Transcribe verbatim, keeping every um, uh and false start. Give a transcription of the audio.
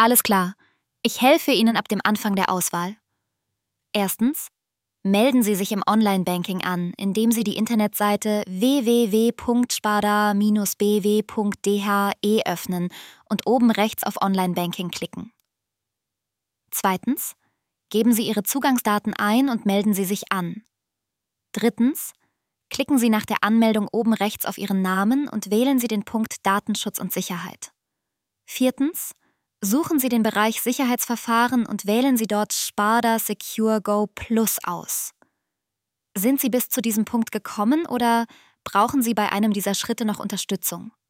Alles klar. Ich helfe Ihnen ab dem Anfang der Auswahl. Erstens. Melden Sie sich im Online-Banking an, indem Sie die Internetseite w w w punkt sparda Bindestrich b w punkt d h e öffnen und oben rechts auf Online-Banking klicken. Zweitens. Geben Sie Ihre Zugangsdaten ein und melden Sie sich an. Drittens. Klicken Sie nach der Anmeldung oben rechts auf Ihren Namen und wählen Sie den Punkt Datenschutz und Sicherheit. Viertens. Suchen Sie den Bereich Sicherheitsverfahren und wählen Sie dort Sparda Secure Go Plus aus. Sind Sie bis zu diesem Punkt gekommen oder brauchen Sie bei einem dieser Schritte noch Unterstützung?